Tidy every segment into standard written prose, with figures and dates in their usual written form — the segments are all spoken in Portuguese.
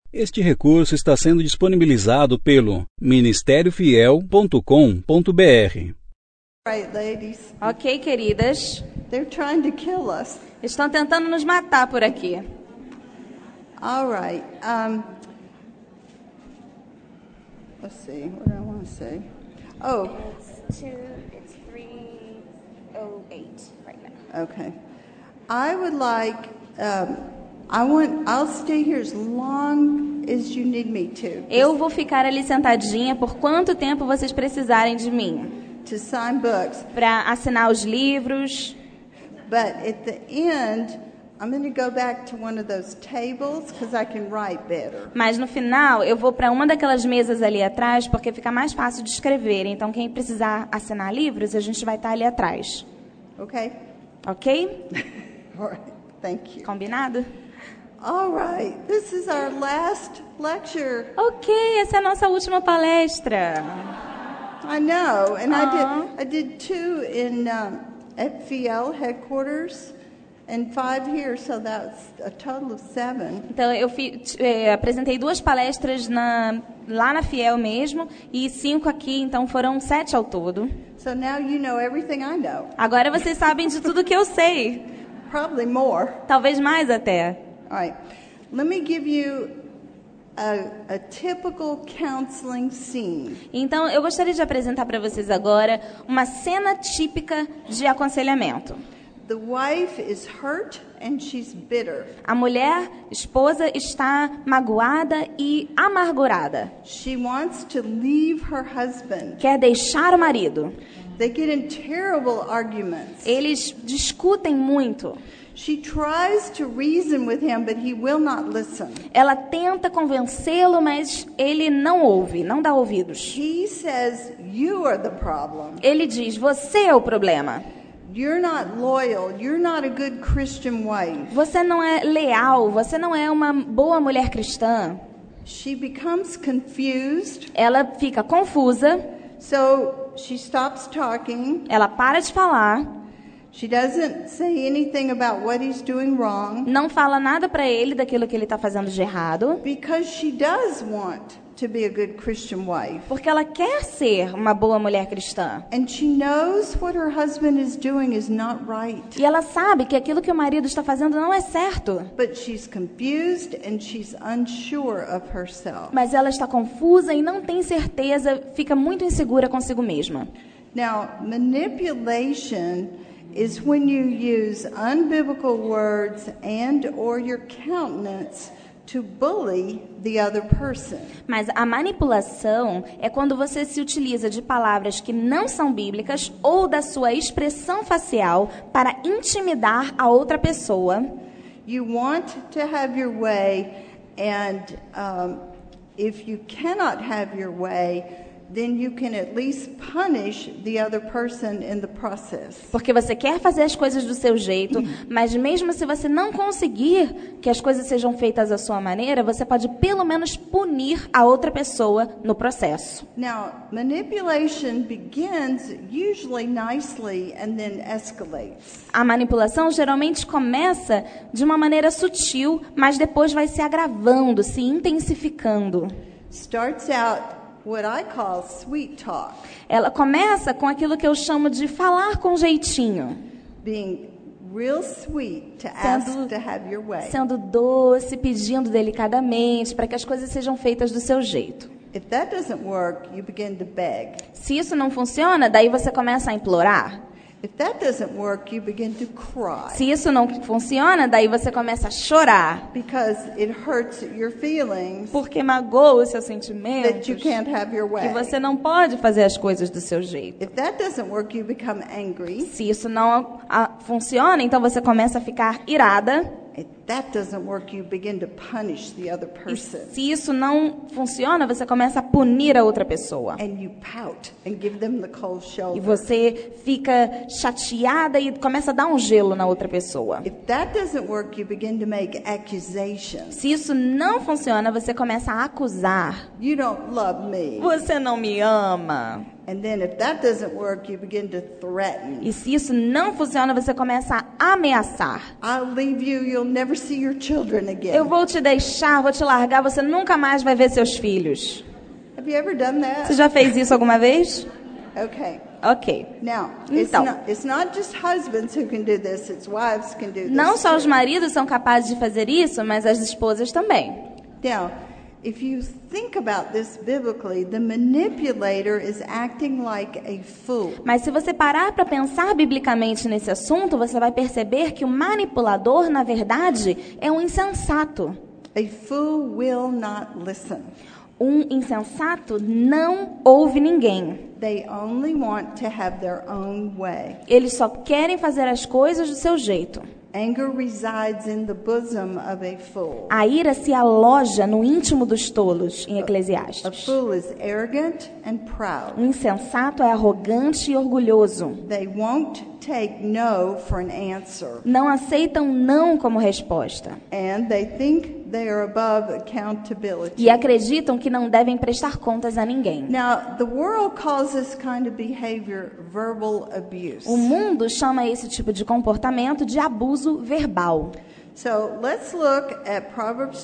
Este recurso está sendo disponibilizado pelo ministériofiel.com.br. Right, ladies. Ok, queridas. They're trying to kill us. Estão tentando nos matar por aqui. All right. Let's see. What do I want to say? Oh, It's 3:08 right now. okay. I would like. I'll stay here as long as you need me to. Eu vou ficar ali sentadinha por quanto tempo vocês precisarem de mim. To sign books, Para assinar os livros. but at the end, I'm going to go back to one of those tables because I can write better. Mas no final eu vou para uma daquelas mesas ali atrás porque fica mais fácil de escrever. Então quem precisar assinar livros, a gente vai estar ali atrás. Okay. Ok? All right. Thank you. Combinado? All right. This is our last lecture. Ok, essa é a nossa última palestra. I know, and I did 2 at FEL headquarters and 5 here, so that's a total of 7. Então eu apresentei 2 palestras lá na Fiel mesmo e 5 aqui, então foram 7 ao todo. So now you know everything I know, Agora vocês sabem de tudo que eu sei, probably more. talvez mais até. All right, let me give you a typical counseling scene. Então eu gostaria de apresentar para vocês agora uma cena típica de aconselhamento. The wife is hurt and she's bitter. A mulher, esposa, está magoada e amargurada. She wants to leave her husband. Quer deixar o marido. They get in terrible arguments. Eles discutem muito. She tries to reason with him, but he will not listen. Ela tenta convencê-lo, mas ele não ouve, não dá ouvidos. He says, "You are the problem. Ele diz, você é o problema. You're not loyal. You're not a good Christian wife." Você não é leal, você não é uma boa mulher cristã. She becomes confused, Ela fica confusa, so she stops talking. ela para de falar, She doesn't say anything about what he's doing wrong não fala nada para ele daquilo que ele está fazendo de errado, because she does want to be a good Christian wife. porque ela quer ser uma boa mulher cristã. And she knows what her husband is doing is not right. E ela sabe que aquilo que o marido está fazendo não é certo. But she's confused and she's unsure of herself. Mas ela está confusa e não tem certeza, fica muito insegura consigo mesma. Now, manipulation is when you use unbiblical words and or your countenance to bully the other person. Mas a manipulação é quando você se utiliza de palavras que não são bíblicas ou da sua expressão facial para intimidar a outra pessoa. You want to have your way, and if you cannot have your way, then you can at least punish the other person in the process. Porque você quer fazer as coisas do seu jeito, mas mesmo se você não conseguir que as coisas sejam feitas à sua maneira, você pode pelo menos punir a outra pessoa no processo. Now, manipulation begins usually nicely and then escalates. A manipulação geralmente começa de uma maneira sutil, mas depois vai se agravando, se intensificando. Starts out what I call sweet talk, Ela começa com aquilo que eu chamo de falar com jeitinho, being real sweet to ask to have your way. sendo doce, pedindo delicadamente para que as coisas sejam feitas do seu jeito. If that doesn't work, you begin to beg. Se isso não funciona, daí você começa a implorar. If that doesn't work, you begin to cry Se isso não funciona, daí você começa a chorar, because it hurts your feelings porque magoa os seus that sentimentos, you can't have your que way. você não pode fazer as coisas do seu jeito. If that doesn't work, you become angry. Se isso não funciona, então você começa a ficar irada. If that doesn't work, you begin to punish the other E person. se isso não funciona, você começa a punir a outra pessoa. And you pout and give them the cold E shoulder. você fica chateada e começa a dar um gelo na outra pessoa. If that doesn't work, you begin to make accusations. Se isso não funciona, você começa a acusar. You don't love me. Você não me ama. And then if that doesn't work, you begin to threaten. E se isso não funciona, você começa a ameaçar. I'll leave you, you'll never see your children again. Eu vou te deixar, vou te largar, você nunca mais vai ver seus filhos. Have you ever done Você that? já fez isso alguma vez? Okay. Ok. Now, Então. it's not just husbands who can do this, it's wives can do this. Não só os too. maridos são capazes de fazer isso, mas as esposas também. Now, if you think about this biblically, the manipulator is acting like a fool. Mas se você parar para pensar biblicamente nesse assunto, você vai perceber que o manipulador, na verdade, é um insensato. A fool will not listen. Um insensato não ouve ninguém. They only want to have their own way. Eles só querem fazer as coisas do seu jeito. Anger resides in the bosom of a fool. A ira se aloja no íntimo dos tolos, em A Eclesiastes. fool is arrogant and proud. Um insensato é arrogante e orgulhoso. They won't take no for an answer. Não aceitam não como resposta. And they think they are above accountability. E acreditam que não devem prestar contas a ninguém. Now, the world calls this kind of behavior verbal abuse. O mundo chama esse tipo de comportamento de abuso verbal. So let's look at Proverbs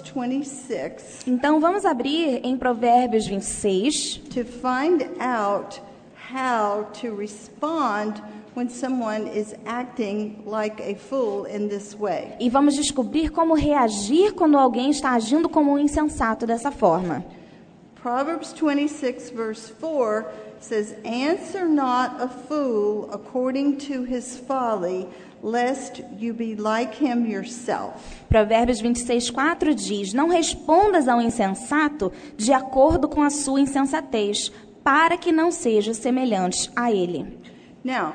26 Então vamos abrir em Provérbios 26 to find out how to respond when someone is acting like a fool in this way. e vamos descobrir como reagir quando alguém está agindo como um insensato dessa forma. Proverbs 26 verse 4 says, "Answer not a fool according to his folly, lest you be like him yourself." Provérbios 26:4 diz: Não respondas ao insensato de acordo com a sua insensatez, para que não seja semelhante a ele. Now,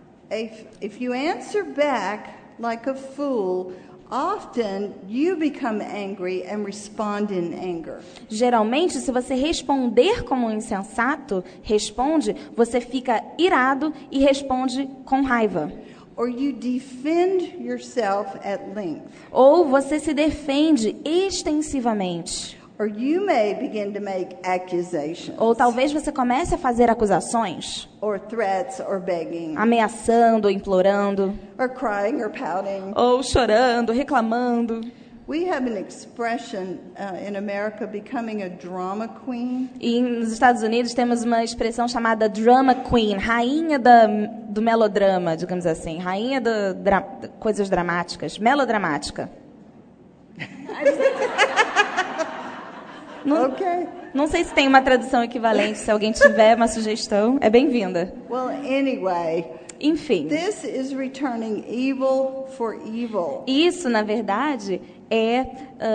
if you answer back like a fool, often you become angry and respond in anger. Geralmente, se você responder como um insensato, você fica irado e responde com raiva. Or you defend yourself at length. Ou você se defende extensivamente. Or you may begin to make accusations. Ou talvez você comece a fazer acusações, Or threats or begging. ameaçando, implorando, Or crying or pouting. ou chorando, reclamando. We have an expression in America, becoming a drama queen. E nos Estados Unidos temos uma expressão chamada drama queen, rainha do melodrama, digamos assim, rainha de coisas dramáticas, melodramática. Okay. Não sei se tem uma tradução equivalente, se alguém tiver uma sugestão, é bem-vinda. Well, anyway, Enfim, this is returning evil for evil. isso, na verdade, é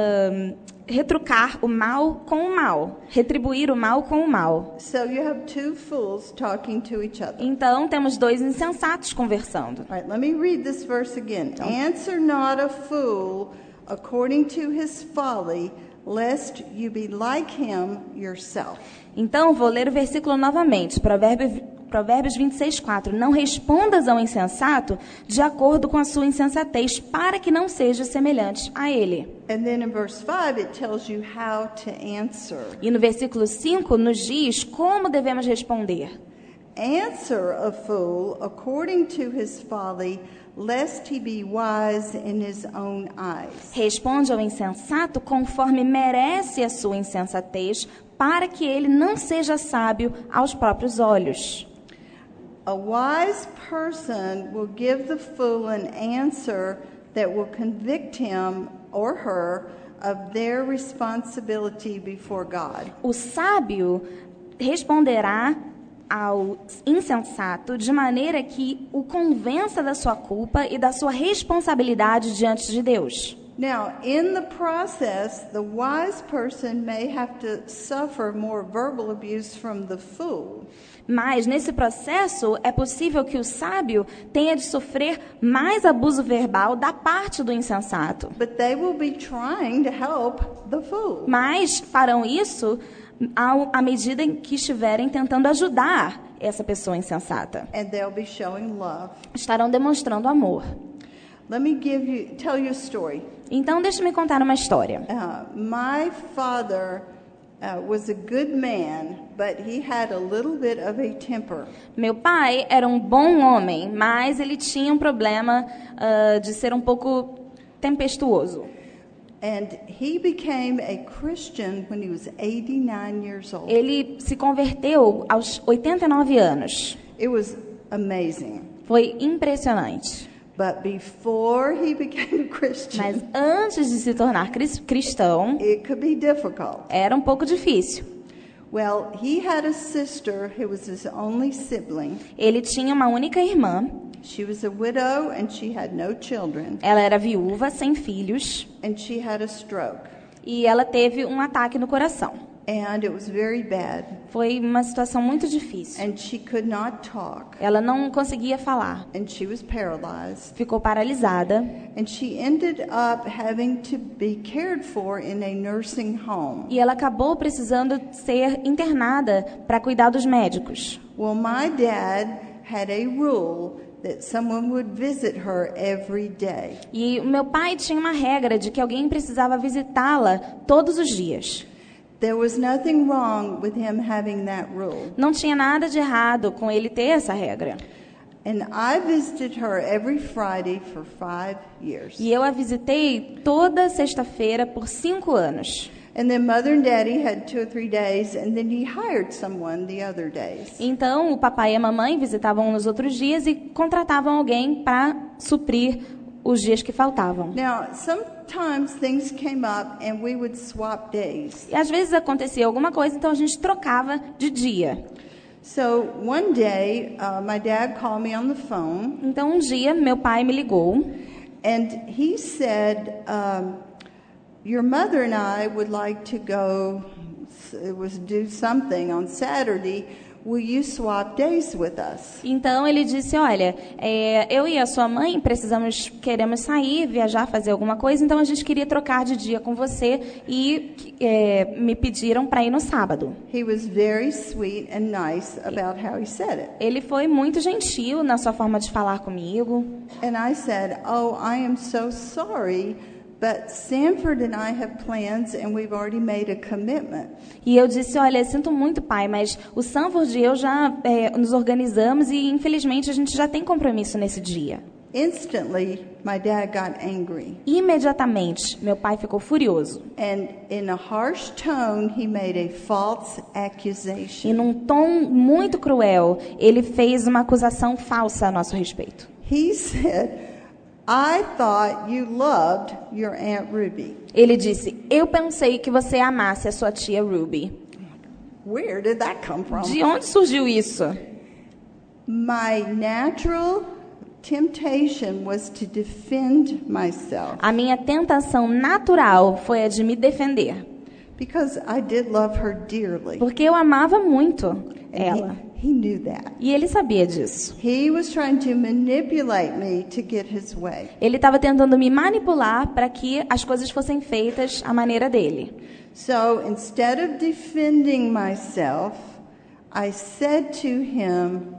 retrucar o mal com o mal, retribuir o mal com o mal. So you have two fools talking to each other. Então, temos dois insensatos conversando. All right, let me read this verse again. Answer not a fool according to his folly, lest you be like him yourself. Então, vou ler o versículo novamente, Provérbios 26:4. Não respondas ao insensato de acordo com a sua insensatez, para que não seja semelhante a ele. And then in verse 5, it tells you how to answer. E no versículo 5 nos diz como devemos responder. Answer a fool according to his folly, lest he be wise in his own eyes. Responde ao insensato conforme merece a sua insensatez, para que ele não seja sábio aos próprios olhos. A wise person will give the fool an answer that will convict him or her of their responsibility before God. O sábio responderá ao insensato de maneira que o convença da sua culpa e da sua responsabilidade diante de Deus. Now, in the process, the wise person may have to suffer more verbal abuse from the fool. Mas, nesse processo, é possível que o sábio tenha de sofrer mais abuso verbal da parte do insensato. But they will be trying to help the fool. Mas farão isso à medida em que estiverem tentando ajudar essa pessoa insensata. And they'll be showing love. Estarão demonstrando amor. Let me tell you a story. Então, deixe-me contar uma história. My father was a good man, but he had a little bit of a temper. Meu pai era um bom homem, mas ele tinha um problema de ser um pouco tempestuoso. And he became a Christian when he was 89 years old. Ele se converteu aos 89 anos. It was amazing. Foi impressionante. But before he became a Christian, Mas antes de se tornar cristão, it could be difficult. era um pouco difícil. Well, he had a sister who was his only sibling. Ele tinha uma única irmã. She was a widow and she had no children. Ela era viúva, sem filhos. And she had a stroke. E ela teve um ataque no coração. And it was very bad. Foi uma situação muito difícil. And she could not talk. Ela não conseguia falar. And she was paralyzed. Ficou paralisada. And she ended up having to be cared for in a nursing home. E ela acabou precisando ser internada para cuidar dos médicos. Well, my dad had a rule that someone would visit her every day. E o meu pai tinha uma regra de que alguém precisava visitá-la todos os dias. There was nothing wrong with him having that rule. Não tinha nada de errado com ele ter essa regra. And I visited her every Friday for 5 years. E eu a visitei toda sexta-feira por 5 anos. And then Mother and Daddy had 2 or 3 days, and then he hired someone the other days. Então, o papai e a mamãe visitavam nos outros dias e contratavam alguém para suprir os dias que faltavam. Now, sometimes things came up and we would swap days. E às vezes acontecia alguma coisa, então a gente trocava de dia. So one day, my dad called me on the phone, Então, um dia, meu pai me ligou and he said, your mother and I would like to go, do something on Saturday. Will you swap days with us? Então ele disse, olha, eu e a sua mãe queremos sair, viajar, fazer alguma coisa, então a gente queria trocar de dia com você e me pediram para ir no sábado. He was very sweet and nice about how he said it. Ele foi muito gentil na sua forma de falar comigo. And I said, oh, I am so sorry, but Sanford and I have plans and we've already made a commitment. E eu disse, olha, sinto muito, pai, mas o Sanford e eu já nos organizamos e infelizmente a gente já tem compromisso nesse dia. Instantly, my dad got angry. Imediatamente, meu pai ficou furioso. And in a harsh tone, he made a false accusation. E num tom muito cruel, ele fez uma acusação falsa a nosso respeito. He said, I thought you loved your Aunt Ruby. Ele disse, eu pensei que você amasse a sua tia Ruby. Where did that come from? De onde surgiu isso? My natural temptation was to defend myself. A minha tentação natural foi a de me defender. Because I did love her dearly. Porque eu amava muito ela. He knew that. E ele sabia disso. He was trying to manipulate me to get his way. Ele estava tentando me manipular para que as coisas fossem feitas à maneira dele. So instead of defending myself, I said to him,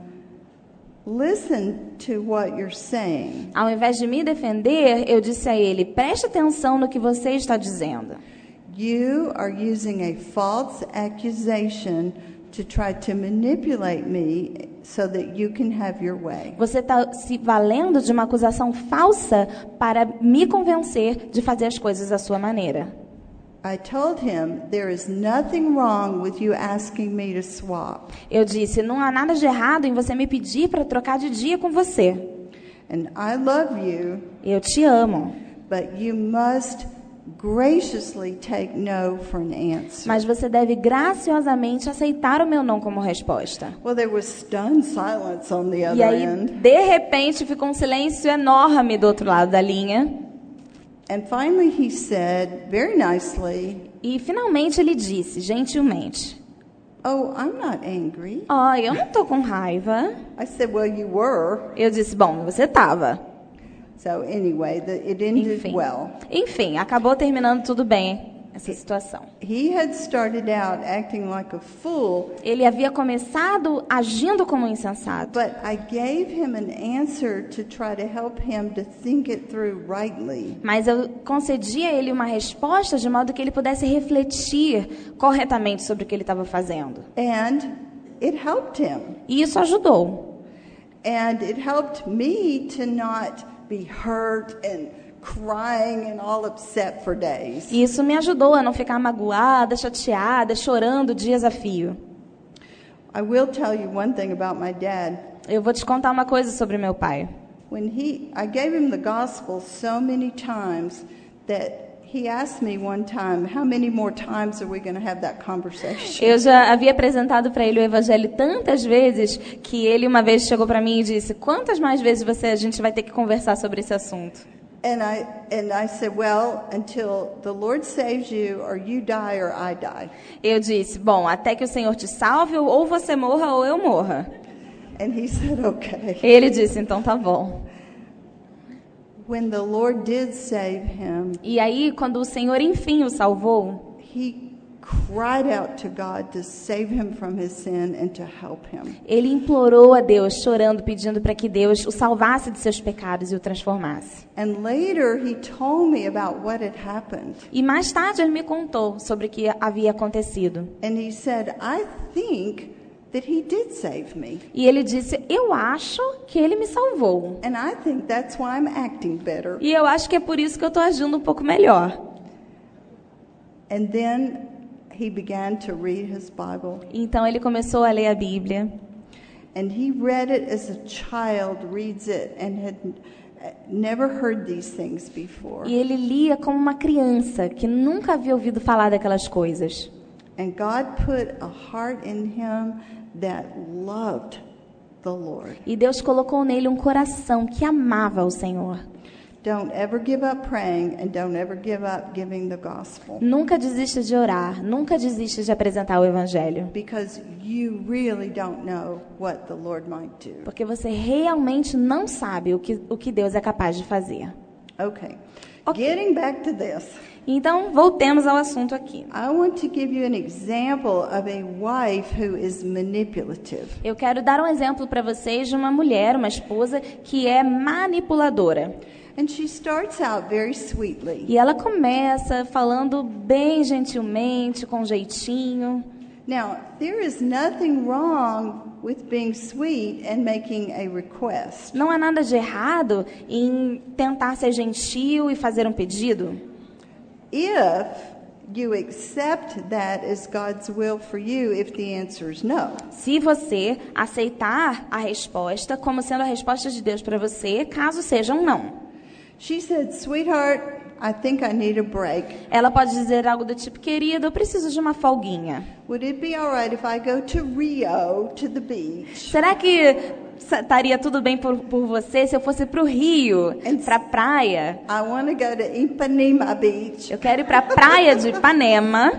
listen to what you're saying. Ao invés de me defender, eu disse a ele, preste atenção no que você está dizendo. You are using a false accusation to try to manipulate me so that you can have your way. Você está se valendo de uma acusação falsa para me convencer de fazer as coisas à sua maneira. I told him there is nothing wrong with you asking me to swap. Eu disse, não há nada de errado em você me pedir para trocar de dia com você. And I love you, Eu te amo, but you must graciously take no for an answer. mas você deve graciosamente aceitar o meu não como resposta. Well, there was stunned silence on the E other aí, end. de repente, ficou um silêncio enorme do outro lado da linha. And finally he said, very nicely, E finalmente ele disse, gentilmente, oh, I'm not angry. eu não tô com raiva. I said, well, you were. Eu disse, bom, você tava. So anyway, it ended well. Enfim, acabou terminando tudo bem, essa situação. He had started out acting like a fool, Ele havia começado agindo como um insensato. but I gave him an answer to try to help him to think it through rightly. Mas eu concedi a ele uma resposta de modo que ele pudesse refletir corretamente sobre o que ele estava fazendo. And it helped him. E isso ajudou. And it helped me to not be hurt and crying and all upset for days. E isso me ajudou a não ficar magoada, chateada, chorando dias a fio. I will tell you one thing about my dad. Eu vou te contar uma coisa sobre meu pai. I gave him the gospel so many times that he asked me one time, how many more times are we going to have that conversation? Eu já havia apresentado para ele o evangelho tantas vezes que ele uma vez chegou para mim e disse: "Quantas mais vezes a gente vai ter que conversar sobre esse assunto?" And I said, well, until the Lord saves you, or you die, or I die. Eu disse: "Bom, até que o Senhor te salve, ou você morra ou eu morra." And he said, okay. Ele disse: "Então tá bom." When the Lord did save him, E aí, quando o Senhor enfim o salvou, he cried out to God to save him from his sin and to help him. ele implorou a Deus, chorando, pedindo para que Deus o salvasse de seus pecados e o transformasse. And later he told me about what had happened. E mais tarde ele me contou sobre o que havia acontecido. And he said, I think that he did save me. E ele disse: "Eu acho que ele me salvou. And I think that's why I'm acting better." E eu acho que é por isso que eu estou agindo um pouco melhor." And then he began to read his Bible. Então ele começou a ler a Bíblia. And he read it as a child reads it and had never heard these things before. E ele lia como uma criança que nunca havia ouvido falar daquelas coisas. And God put a heart in him that loved the Lord. E Deus colocou nele um coração que amava o Senhor. Don't ever give up praying and don't ever give up giving the gospel. Nunca desista de orar, nunca desista de apresentar o Evangelho. Because you really don't know what the Lord might do. Porque você realmente não sabe o que Deus é capaz de fazer. Okay. Okay. Getting back to this. Então, voltemos ao assunto aqui. I want to give you an example of a wife who is manipulative. Eu quero dar um exemplo para vocês de uma mulher, uma esposa, que é manipuladora. And she starts out very sweetly. E ela começa falando bem gentilmente, com jeitinho. Now, there is nothing wrong with being sweet and making a request. Não há nada de errado em tentar ser gentil e fazer um pedido. If you accept that as God's will for you, if the answer is no. Se você aceitar a resposta como sendo a resposta de Deus para você, caso seja um não. She said, "Sweetheart, I think I need a break. Ela pode dizer algo do tipo: "Querida, eu preciso de uma folguinha. Would it be all right if I go to Rio, to the beach?" Será que estaria tudo bem por você se eu fosse para o Rio, para a praia? I want to go to Ipanema Beach Eu quero ir para a praia de Ipanema.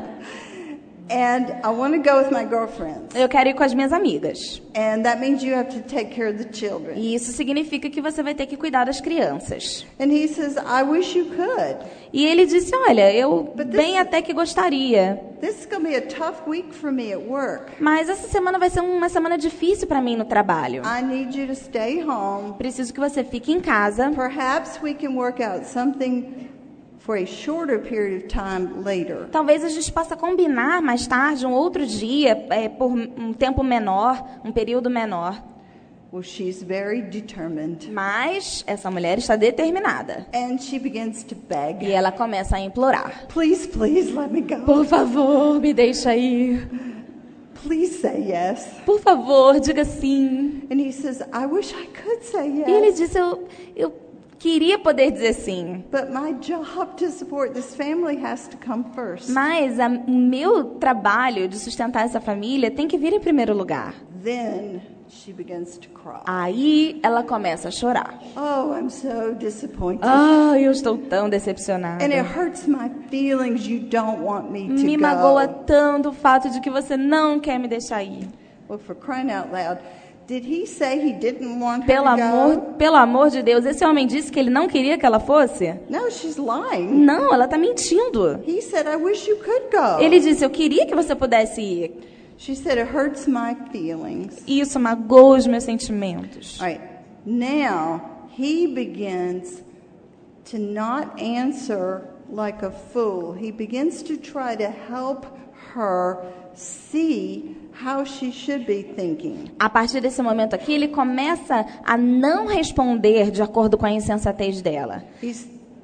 and I want to go with my girlfriends. Eu quero ir com as minhas amigas. And that means you have to take care of the children. E isso significa que você vai ter que cuidar das crianças. And he says, "I wish you could. E ele disse: "Olha, eu bem até que gostaria. This is going to be a tough week for me at work. Mas essa semana vai ser uma semana difícil para mim no trabalho. I need you to stay home. Preciso que você fique em casa. Perhaps we can work out something for a shorter period of time later." Talvez a gente possa combinar mais tarde, um outro dia, por um tempo menor, um período menor." Well, she's very determined. Mas essa mulher está determinada. And she begins to beg. E ela começa a implorar: Please, please let me go. "Por favor, me deixa ir. Please say yes. Por favor, diga sim." And he says, "I wish I could say yes. E ele disse: eu queria poder dizer sim. But my job to support this family has to come first." Mas o meu trabalho de sustentar essa família tem que vir em primeiro lugar." Then she begins to cry. Aí ela começa a chorar. "Oh, I'm so disappointed. Eu estou tão decepcionada. And it hurts my feelings you don't want me to Me go." magoa tanto o fato de que você não quer me deixar ir. Well, for crying out loud, did he say he didn't want her Pelo amor de Deus, esse homem disse que ele não queria que ela fosse? to go? No, she's lying. Não, ela está mentindo. He said, "I wish you could go." Ele disse: "Eu queria que você pudesse ir." She said, "It hurts my feelings." E isso magoa os meus sentimentos. All right. Now, he begins to not answer like a fool. He begins to try to help her see how she should be thinking. A partir desse momento aqui, ele começa a não responder de acordo com a insensatez dela.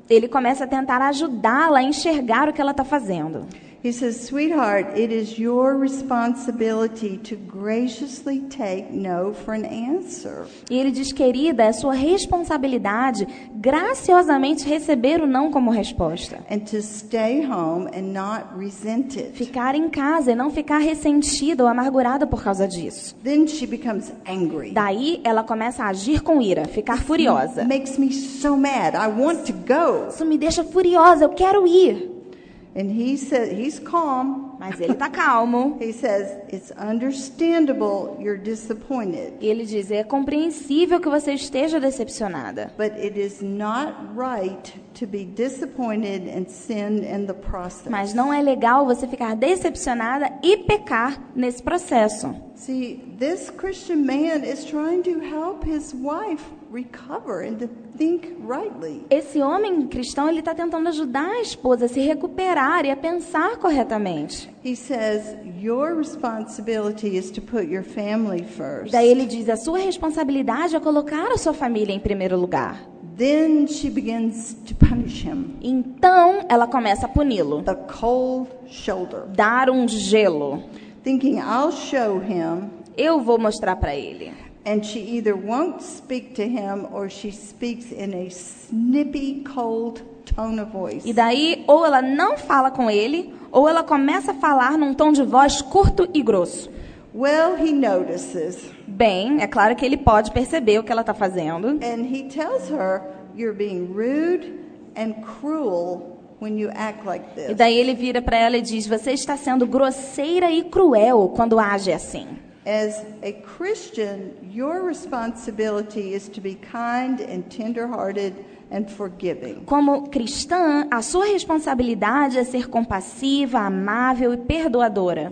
Ele começa a tentar ajudá-la a enxergar o que ela está fazendo. He says, "Sweetheart, it is your responsibility to graciously take no for an answer." E ele diz, querida, é sua responsabilidade graciosamente receber o não como resposta. And to stay home and not resent it. Ficar em casa e não ficar ressentida ou amargurada por causa disso. Then she becomes angry. Daí ela começa a agir com ira, ficar furiosa. Makes me so mad. I want to go. Isso me deixa furiosa, eu quero ir. And he said, he's calm. Mas ele está calmo. He says, "It's understandable you're disappointed, E ele diz, é compreensível que você esteja decepcionada. but it is not right to be disappointed and sin in the process." Mas não é legal você ficar decepcionada e pecar nesse processo. See, this Christian man is trying to help his wife recover and to think rightly. Esse homem cristão, ele está tentando ajudar a esposa a se recuperar e a pensar corretamente. He says, "Your responsibility is to put your family first." Daí ele diz, a sua responsabilidade é colocar a sua família em primeiro lugar. Then she begins to punish him. Então, ela começa a puni-lo. The cold shoulder. Dar um gelo. Thinking, I'll show him. Eu vou mostrar para ele. And she either won't speak to him or she speaks in a snippy, cold tone of voice. E daí, ou ela não fala com ele, ou ela começa a falar num tom de voz curto e grosso. Well, he notices. Bem, é claro que ele pode perceber o que ela está fazendo. And he tells her, "You're being rude and cruel when you act like E this." daí ele vira para ela e diz, você está sendo grosseira e cruel quando age assim. As a Christian, your responsibility is to be kind and tender-hearted and forgiving. Como cristã, a sua responsabilidade é ser compassiva, amável e perdoadora.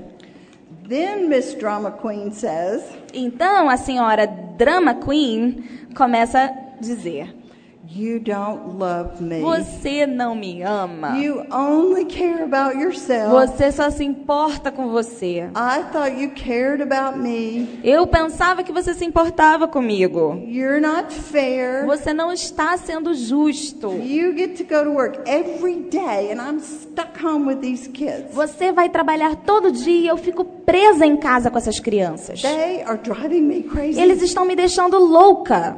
Then Miss Drama Queen says, Então, a senhora Drama Queen começa a dizer, "You don't love me. você não me ama. You only care about yourself. Você só se importa com você. I thought you cared about me. Eu pensava que você se importava comigo. You're not fair. Você não está sendo justo. You get to go to work every day and I'm stuck home with these kids. Você vai trabalhar todo dia e eu fico presa em casa com essas crianças. They are driving me crazy." Eles estão me deixando louca.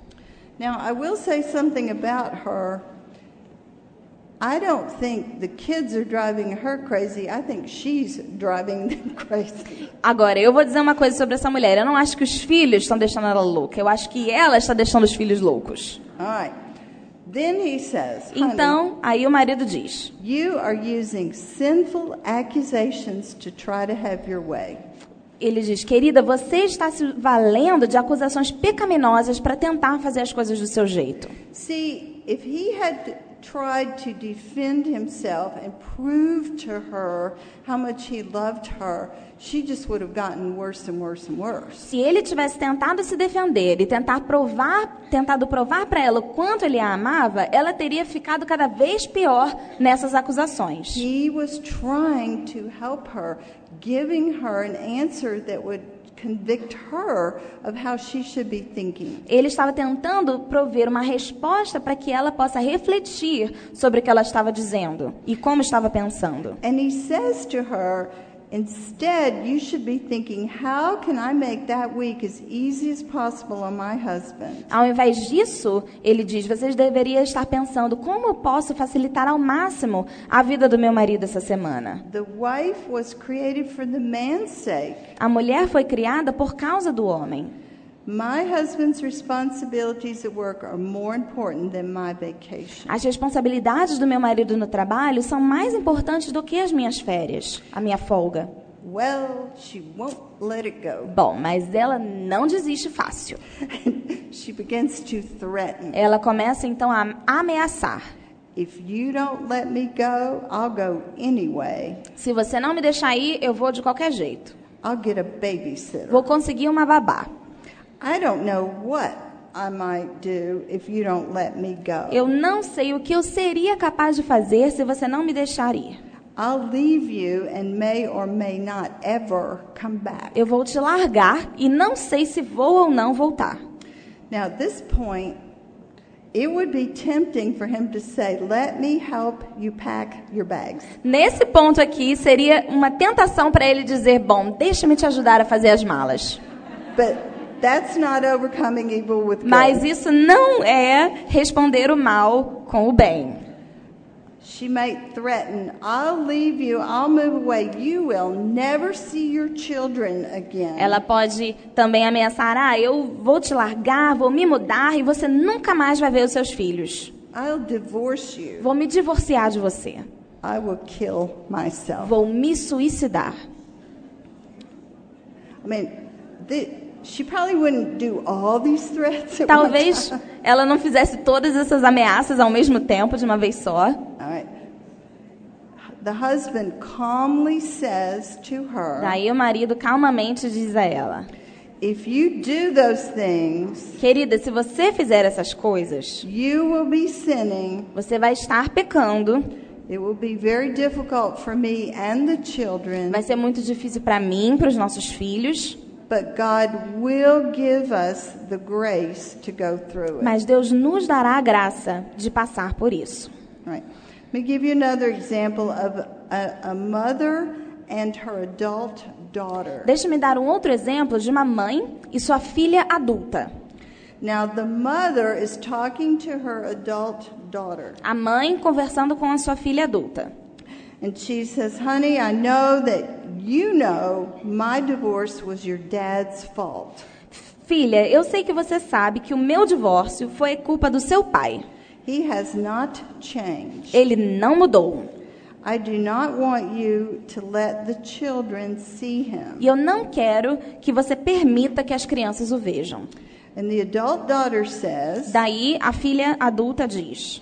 Now, I will say something about her. I don't think the kids are driving her crazy. I think she's driving them crazy. Agora, eu vou dizer uma coisa sobre essa mulher. Eu não acho que os filhos estão deixando ela louca. Eu acho que ela está deixando os filhos loucos. All right. Then he says, "Honey, Então, aí o marido diz, you are using sinful accusations to try to have your way." ele diz, querida, você está se valendo de acusações pecaminosas para tentar fazer as coisas do seu jeito. See, if he had tried to defend himself and prove to her how much he loved her, she just would have gotten worse and worse and worse. Se ele tivesse tentado se defender e tentado provar para ela o quanto ele a amava, ela teria ficado cada vez pior nessas acusações. He was trying to help her, giving her an answer that would convict her of how she should be thinking. Ele estava tentando prover uma resposta para que ela possa refletir sobre o que ela estava dizendo e como estava pensando. And he says to her, instead, you should be thinking, how can I make that week as easy as possible on my husband? Ao invés disso, ele diz, vocês deveriam estar pensando, como eu posso facilitar ao máximo a vida do meu marido essa semana? The wife was created for the man's sake. A mulher foi criada por causa do homem. My husband's responsibilities at work are more important than my vacation. As responsabilidades do meu marido no trabalho são mais importantes do que as minhas férias, a minha folga. Well, she won't let it go. Bom, mas ela não desiste fácil. She begins to threaten. Ela começa então a ameaçar. If you don't let me go, I'll go anyway. Se você não me deixar ir, eu vou de qualquer jeito. I'll get a babysitter. Vou conseguir uma babá. I don't know what I might do if you don't let me go. Eu não sei o que eu seria capaz de fazer se você não me deixar ir. I'll leave you and may or may not ever come back. Eu vou te largar e não sei se vou ou não voltar. Now, at this point, it would be tempting for him to say, "Let me help you pack your bags." Nesse ponto aqui, seria uma tentação para ele dizer, bom, deixa-me te ajudar a fazer as malas. But that's not overcoming evil with Mas good. isso não é responder o mal com o bem. She might threaten, "I'll leave you, I'll move away. You will never see your children again." Ela pode também ameaçar, eu vou te largar, vou me mudar e você nunca mais vai ver os seus filhos. "I'll divorce you. Vou me divorciar de você. I will kill myself." Vou me suicidar. I mean, she probably wouldn't do all these threats at Talvez one time. ela não fizesse todas essas ameaças ao mesmo tempo, de uma vez só. All right. The husband calmly says to her, Daí o marido calmamente diz a ela, "If you do those things, querida, se você fizer essas coisas, you will be sinning. você vai estar pecando, It will be very difficult for me and the children, vai ser muito difícil para mim, para os nossos filhos, but God will give us the grace to go through it." mas Deus nos dará a graça de passar por isso. All right. Let me give you another example of a mother and her adult daughter. Deixa-me dar um outro exemplo de uma mãe e sua filha adulta. Now, the mother is talking to her adult daughter. A mãe conversando com a sua filha adulta. And she says, "Honey, I know that you know my divorce was your dad's fault. Filha, eu sei que você sabe que o meu divórcio foi culpa do seu pai. He has not changed. Ele não mudou. I do not want you to let the children see him." E eu não quero que você permita que as crianças o vejam. And the adult daughter says, Daí a filha adulta diz,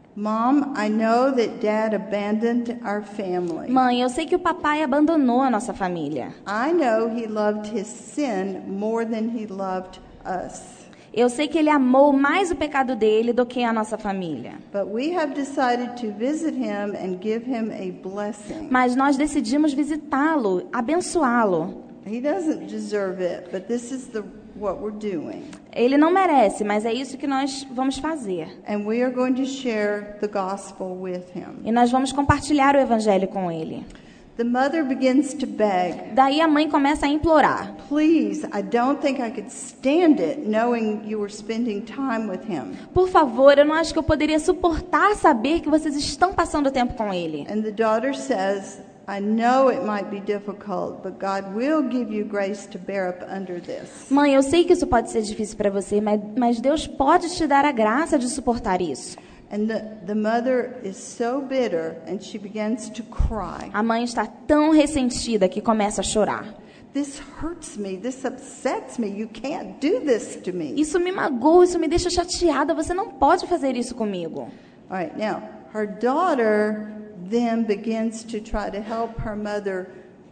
"Mom, I know that Dad abandoned our family. mãe, eu sei que o papai abandonou a nossa família. I know he loved his sin more than he loved us. Eu sei que ele amou mais o pecado dele do que a nossa família. But we have decided to visit him and give him a blessing. Mas nós decidimos visitá-lo, abençoá-lo. He doesn't deserve it, but this is what we're doing. Ele não merece, mas é isso que nós vamos fazer. And we are going to share the gospel with him." E nós vamos compartilhar o evangelho com ele. The mother begins to beg, Daí a mãe começa a implorar. "Please, I don't think I could stand it knowing you were spending time with him." Por favor, eu não acho que eu poderia suportar saber que vocês estão passando tempo com ele. And the daughter says, "I know it might be difficult, but God will give you grace to bear up under this." Mãe, eu sei que isso pode ser difícil para você, mas Deus pode te dar a graça de suportar isso. And the mother is so bitter, and she begins to cry. A mãe está tão ressentida que começa a chorar. "This hurts me. This upsets me. You can't do this to me." Isso me magoa, isso me deixa chateada. Você não pode fazer isso comigo. All right, now, her daughter then begins to try to help her mother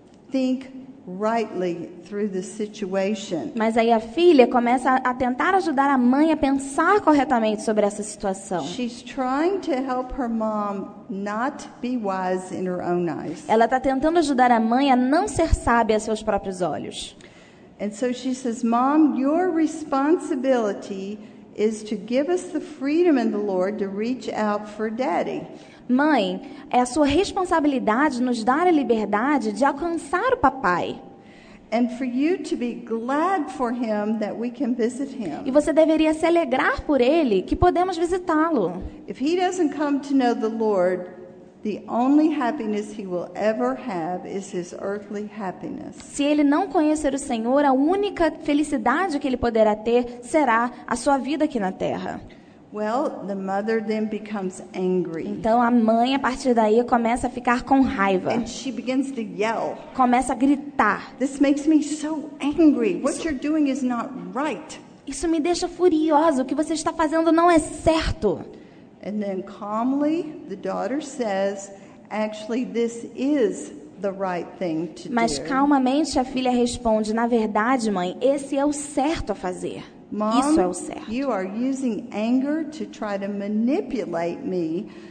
think rightly through the situation. Mas aí a filha começa a tentar ajudar a mãe a pensar corretamente sobre essa situação. She's trying to help her mom not be wise in her own eyes. Ela está tentando ajudar a mãe a não ser sábia a seus próprios olhos. And so she says, "Mom, your responsibility is to give us the freedom in the Lord to reach out for Daddy." Mãe, é a sua responsabilidade nos dar a liberdade de alcançar o papai. And for you to be glad for him that we can visit E him. você deveria se alegrar por ele que podemos visitá-lo. If he doesn't come to know the Lord, the only happiness he will ever have is his earthly happiness. Se ele não conhecer o Senhor, a única felicidade que ele poderá ter será a sua vida aqui na terra. Well, the mother then becomes angry. Então a mãe, a partir daí, começa a ficar com raiva. And she begins to yell. Começa a gritar. "This makes me so angry. What you're doing is not right." Isso me deixa furiosa. O que você está fazendo não é certo. And then calmly, the daughter says, "Actually, this is the right thing to Mas do." calmamente a filha responde: na verdade, mãe, esse é o certo a fazer. Isso é o "Mom, certo. you are using anger to try to manipulate me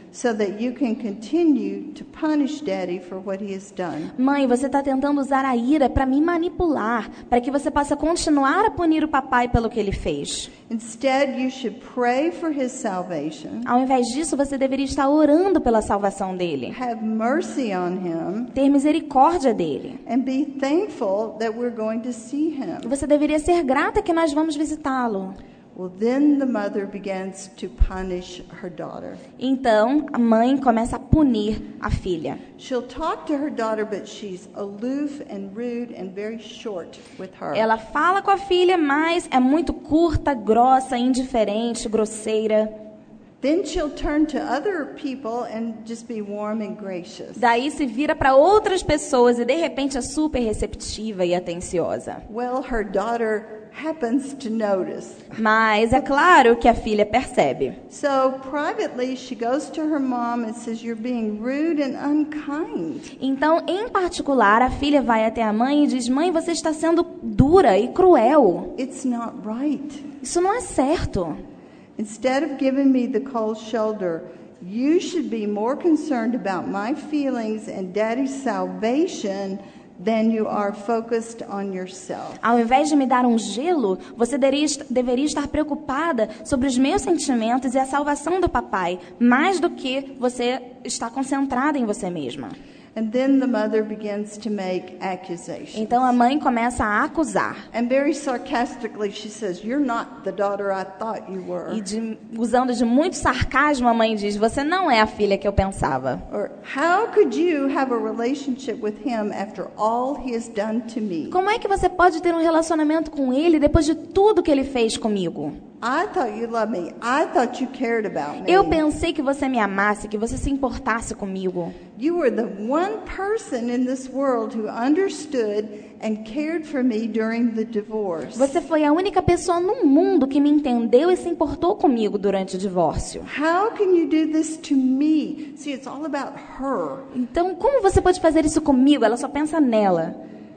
so that you can continue to punish Daddy for what he has done. Mãe, você está tentando usar a ira para me manipular, para que você possa continuar a punir o papai pelo que ele fez. Instead, you should pray for his salvation, Ao invés disso, você deveria estar orando pela salvação dele, have mercy on him, ter misericórdia dele. and be thankful that we're going to see him. Você deveria ser grata que nós vamos visitá-lo. Well, then the mother begins to punish her daughter. Então, a mãe começa a punir a filha. She'll talk to her daughter, but she's aloof and rude and very short with her. Ela fala com a filha, mas é muito curta, grossa, indiferente, grosseira. Then she'll turn to other people and just be warm and gracious. Daí se vira para outras pessoas e de repente é super receptiva e atenciosa. Well, her daughter happens to notice. Mas é claro que a filha percebe. So privately, she goes to her mom and says, "You're being rude and unkind." Então, em particular, a filha vai até a mãe e diz: "Mãe, você está sendo dura e cruel. It's not right. Isso não é certo. Instead of giving me the cold shoulder, you should be more concerned about my feelings and Daddy's salvation than you are focused on yourself." Ao invés de me dar um gelo, você deveria estar preocupada sobre os meus sentimentos e a salvação do papai, mais do que você está concentrada em você mesma." And then the mother begins to make accusations. Então a mãe começa a acusar. And very sarcastically she says, "You're not the daughter I thought you were." E usando de muito sarcasmo, a mãe diz: "Você não é a filha que eu pensava." Or, "How could you have a relationship with him after all he has done to me?" Como é que você pode ter um relacionamento com ele depois de tudo que ele fez comigo? "I thought you loved me. I thought you cared about me." Eu pensei que você me amasse, que você se importasse comigo. "You were the one person in this world who understood and cared for me during the divorce." Você foi a única pessoa no mundo que me entendeu e se importou comigo durante o divórcio. "How can you do this to me?" See, it's all about her. Então, como você pode fazer isso comigo? Ela só pensa nela.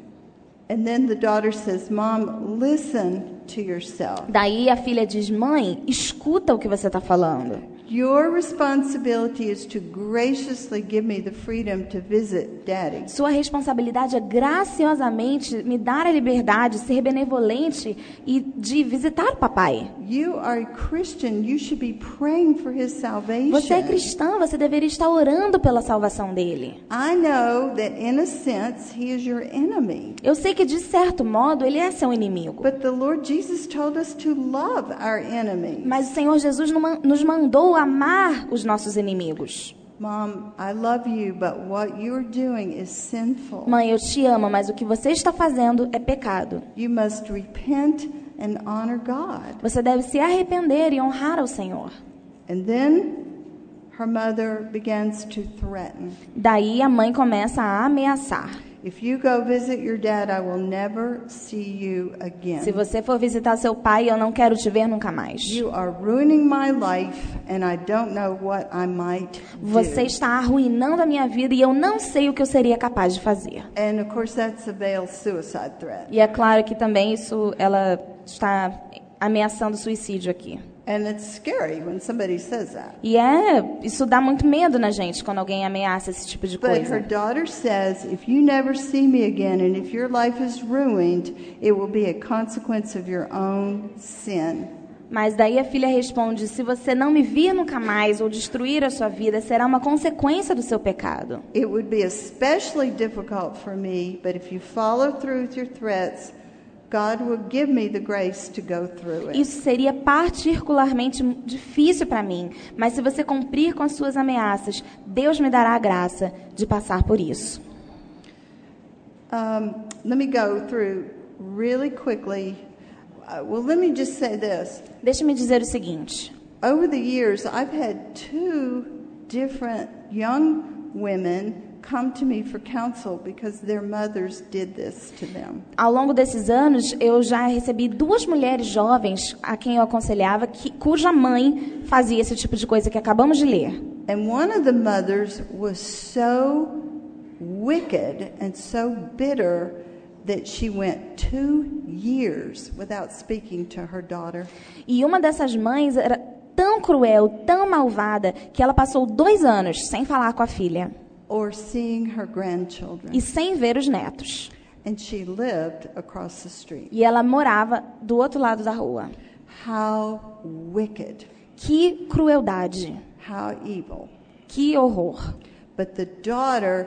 And then the daughter says, "Mom, listen to yourself. Daí a filha diz: "Mãe, escuta o que você está falando. Your responsibility is to graciously give me the freedom to visit Daddy." Sua responsabilidade é graciosamente me dar a liberdade, ser benevolente e de visitar o papai. You are a Christian. You should be praying for his salvation. Você é cristã, você deveria estar orando pela salvação dele. I know that in a sense he is your enemy. Eu sei que de certo modo ele é seu inimigo. But the Lord Jesus told us to love our enemies. Mas o Senhor Jesus nos mandou amar os nossos inimigos. Mom, I love you, but what you're doing is sinful. Mãe, eu te amo, mas o que você está fazendo é pecado. You must repent and honor God. Você deve se arrepender e honrar ao Senhor. And then her mother begins to threaten. Daí a mãe começa a ameaçar. If you go visit your dad, I will never see you again. Se você for visitar seu pai, eu não quero te ver nunca mais. You are ruining my life, and I don't know what I might Você do. está arruinando a minha vida e eu não sei o que eu seria capaz de fazer. And of course, that's a veiled suicide threat. E é claro que também ela está ameaçando suicídio aqui. And it's scary when somebody says that. E isso dá muito medo na gente quando alguém ameaça esse tipo de But her coisa. daughter says, if you never see me again and if your life is ruined, it will be a consequence of your own sin. Mas daí a filha responde: se você não me vir nunca mais ou destruir a sua vida, será uma consequência do seu pecado. It would be especially difficult for me, but if you follow through with your threats, God will give me the grace to go through it. Isso seria particularmente difícil para mim, mas se você cumprir com as suas ameaças, Deus me dará a graça de passar por isso. Let me go through really quickly. Well, let me just say this. Deixe-me dizer o seguinte. Over the years, I've had 2 different young women come to me for counsel because their mothers did this to them. Ao longo desses anos, eu já recebi 2 mulheres jovens a quem eu aconselhava, cuja mãe fazia esse tipo de coisa que acabamos de ler. And one of the mothers was so wicked and so bitter that she went 2 years without speaking to her daughter. E uma dessas mães era tão cruel, tão malvada, que ela passou 2 anos sem falar com a filha or seeing her grandchildren. e sem ver os netos. And she lived across the street. E ela morava do outro lado da rua. How wicked, Que crueldade, how evil. que horror. But the daughter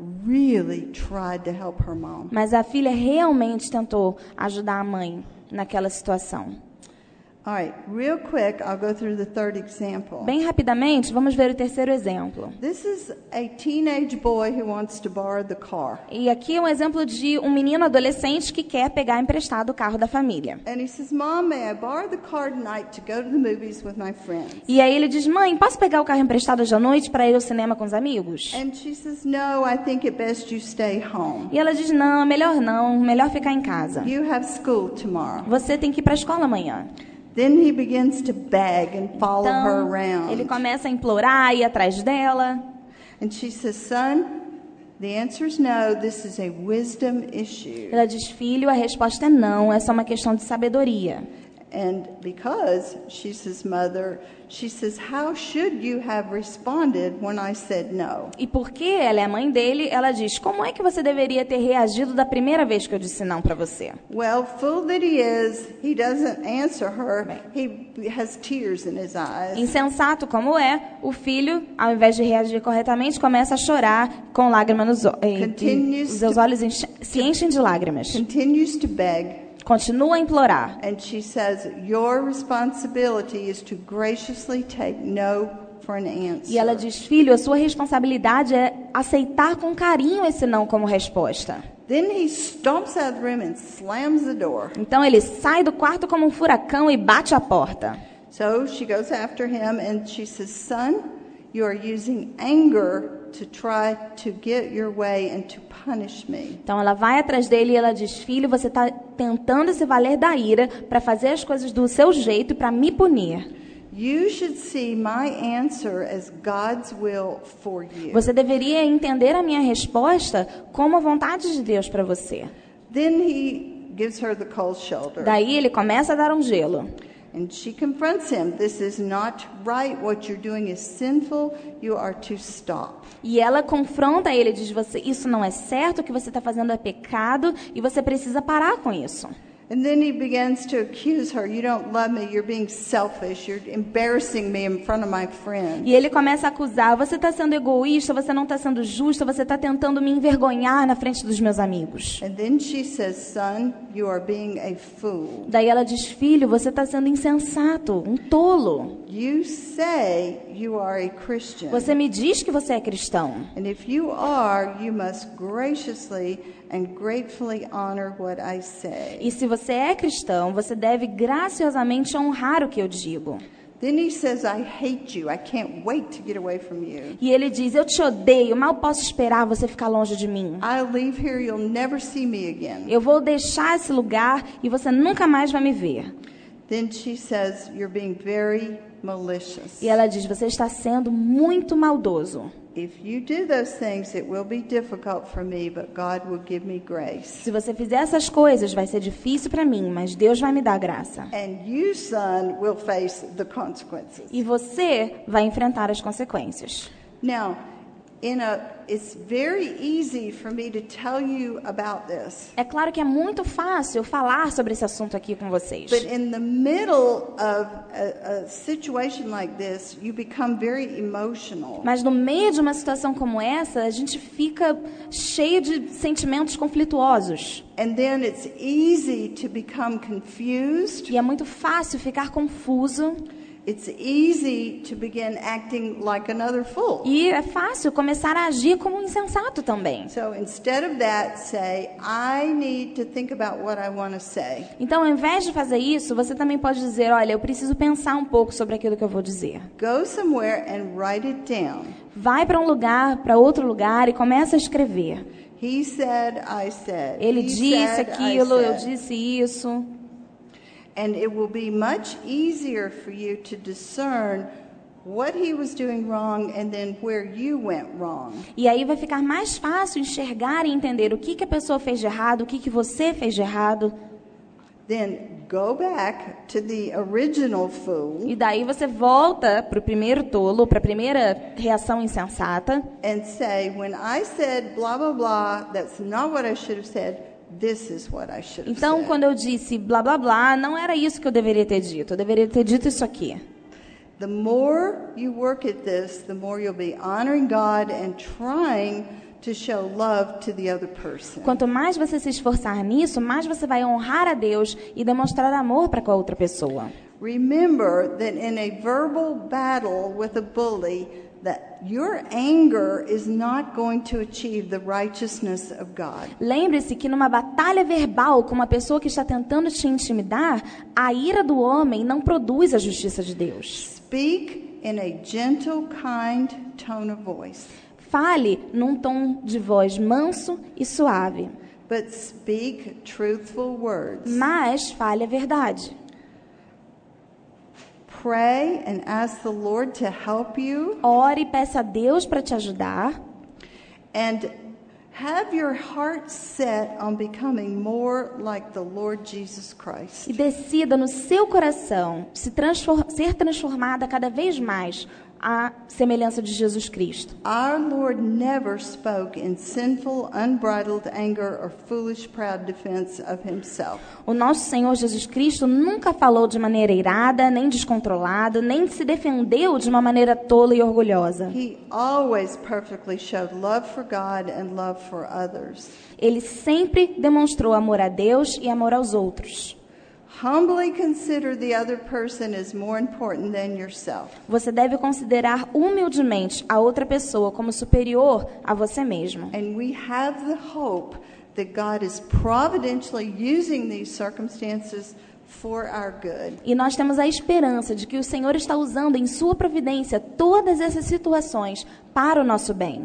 really tried to help her mom. Mas a filha realmente tentou ajudar a mãe naquela situação. All right, real quick, I'll go through the third example. Bem rapidamente, vamos ver o terceiro exemplo. This is a teenage boy who wants to borrow the car. E aqui é um exemplo de um menino adolescente que quer pegar emprestado o carro da família. And he says, Mom, may I borrow the car tonight to go to the movies with my friends? E aí ele diz, mãe, posso pegar o carro emprestado hoje à noite para ir ao cinema com os amigos? And she says, No, I think it best you stay home. E ela diz, não, melhor ficar em casa. You have school tomorrow. Você tem que ir para a escola amanhã. Then he begins to beg and follow her Então, around. ele começa a implorar, ir atrás dela. And she says, Son, the answer is no. This is a wisdom issue. Ela diz, filho, a resposta é não, é só uma questão de sabedoria. And because she's his mother, she says, How should you have responded when I said no? E porque ela é a mãe dele, ela diz, como é que você deveria ter reagido da primeira vez que eu disse não para você? Well, fool that he doesn't answer her. He has tears in his eyes. Insensato como é, o filho, ao invés de reagir corretamente, começa a chorar com lágrimas nos olhos. E os seus olhos se enchem de lágrimas. Continues to beg. Continua a implorar. And she says, Your responsibility is to graciously take no for an answer. E ela diz, filho, a sua responsabilidade é aceitar com carinho esse não como resposta. Then he stomps out of the room and slams the door. Então ele sai do quarto como um furacão e bate a porta. So she goes after him and she says, Son, you are using anger to try to get your way and to punish me. Então ela vai atrás dele e ela diz, filho, você está tentando se valer da ira para fazer as coisas do seu jeito e para me punir. You should see my answer as God's will for you. Você deveria entender a minha resposta como a vontade de Deus para você. Then he gives her the cold shoulder. Daí ele começa a dar um gelo. And she confronts him. This is not right. What you're doing is sinful. You are to stop. E ela confronta ele e diz, isso não é certo, o que você está fazendo é pecado e você precisa parar com isso. And then he begins to accuse her. You don't love me. You're being selfish. You're embarrassing me in front of my friends. E ele começa a acusar, você está sendo egoísta, você não está sendo justa, você está tentando me envergonhar na frente dos meus amigos. And then she says, Son, you are being a fool. Daí ela diz, filho, você está sendo insensato, um tolo. You say you are a Christian. Você me diz que você é cristão. And if you are, you must graciously and gratefully honor what I say. E se você é cristão, você deve graciosamente honrar o que eu digo. Then he says, I hate you. I can't wait to get away from you. E ele diz, eu te odeio, mal posso esperar você ficar longe de mim. I'll leave here. You'll never see me again. Eu vou deixar esse lugar e você nunca mais vai me ver. Then she says, You're being very malicious. E ela diz, você está sendo muito maldoso. If you do those things, it will be difficult for me, but God will give me grace. Se você fizer essas coisas, vai ser difícil para mim, mas Deus vai me dar graça. And you, son, will face the consequences. E você vai enfrentar as consequências. Now, it's very easy for me to tell you about this. É claro que é muito fácil falar sobre esse assunto aqui com vocês. But in the middle of a situation like this, you become very emotional. Mas no meio de uma situação como essa, a gente fica cheio de sentimentos conflituosos. And then it's easy to become confused. E é muito fácil ficar confuso. It's easy to begin acting like another fool. E é fácil começar a agir como um insensato também. So instead of that, say, I need to think about what I want to say. Então, ao invés de fazer isso, você também pode dizer, olha, eu preciso pensar um pouco sobre aquilo que eu vou dizer. Go somewhere and write it down. Vai para um lugar, para outro lugar e começa a escrever. He said, I said. Ele He disse said, aquilo, I eu said. disse isso. And it will be much easier for you to discern what he was doing wrong and then where you went wrong. E aí vai ficar mais fácil enxergar e entender o que a pessoa fez de errado, o que você fez de errado. then go back to the original fool E daí você volta para o primeiro tolo, para a primeira reação insensata, and say, when I said blah, blah, blah, that's not what I should have said. This is what I should have então said. quando eu disse blá blá blá, não era isso que eu deveria ter dito, eu deveria ter dito isso aqui. The more you work at this, the more you'll be honoring God and trying to show love to the other person. Quanto mais você se esforçar nisso, mais você vai honrar a Deus e demonstrar amor para com a outra pessoa. Remember that in a verbal battle with a bully, that your anger is not going to achieve the righteousness of God. Lembre-se que numa batalha verbal com uma pessoa que está tentando te intimidar, a ira do homem não produz a justiça de Deus. Speak in a gentle, kind tone of voice, Fale num tom de voz manso e suave, but speak truthful words. mas fale a verdade. Pray and ask the Lord to help you, Ore e peça a Deus para te ajudar. and have your heart set on becoming more like the Lord Jesus Christ. E decida no seu coração ser transformada cada vez mais à semelhança de Jesus Cristo. Our Lord never spoke in sinful, unbridled anger or foolish, proud defense of himself. O nosso Senhor Jesus Cristo nunca falou de maneira irada, nem descontrolada, nem se defendeu de uma maneira tola e orgulhosa. He always perfectly showed love for God and love for others. Ele sempre demonstrou amor a Deus e amor aos outros. Humbly consider the other person as more important than yourself. Você deve considerar humildemente a outra pessoa como superior a você mesmo. And we have the hope that God is providentially using these circumstances for our good. E nós temos a esperança de que o Senhor está usando em sua providência todas essas situações para o nosso bem.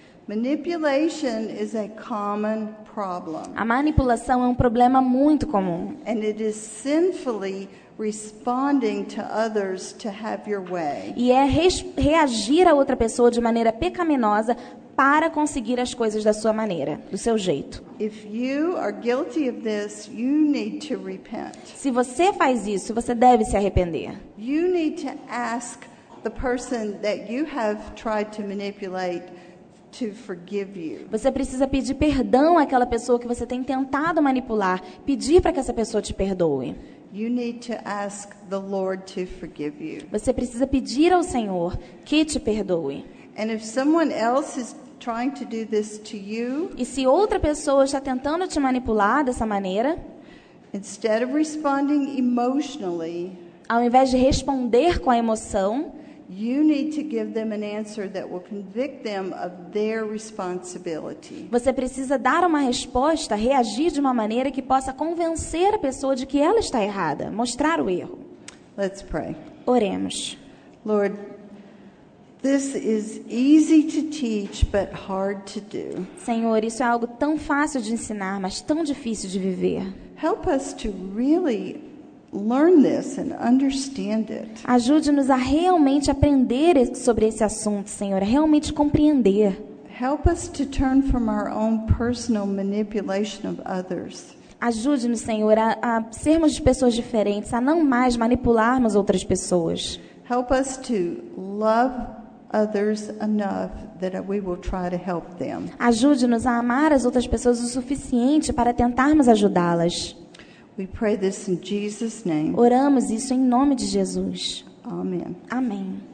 Manipulation is a common problem, A manipulação é um problema muito comum. and it is sinfully responding to others to have your way. E é reagir a outra pessoa de maneira pecaminosa para conseguir as coisas da sua maneira, do seu jeito. If you are guilty of this, you need to repent. Se você faz isso, você deve se arrepender. You need to ask the person that you have tried to manipulate to forgive you. Você precisa pedir perdão àquela pessoa que você tem tentado manipular, pedir para que essa pessoa te perdoe. You need to ask the Lord to forgive you. Você precisa pedir ao Senhor que te perdoe. And if someone else is trying to do this to you, E se outra pessoa está tentando te manipular dessa maneira, instead of responding emotionally, ao invés de responder com a emoção, you need to give them an answer that will convict them of their responsibility. você precisa dar uma resposta, reagir de uma maneira que possa convencer a pessoa de que ela está errada, mostrar o erro. Let's pray. Oremos. Lord, this is easy to teach but hard to do. Senhor, isso é algo tão fácil de ensinar, mas tão difícil de viver. Help us to really learn this and understand it. Ajude-nos a realmente aprender sobre esse assunto, Senhor, a realmente compreender. Help us to turn from our own personal manipulation of others. Ajude-nos, Senhor, a sermos de pessoas diferentes, a não mais manipularmos outras pessoas. Help us to love others enough that we will try to help them. Ajude-nos a amar as outras pessoas o suficiente para tentarmos ajudá-las. We pray this in Jesus' name. Oramos isso em nome de Jesus. Amen. Amém.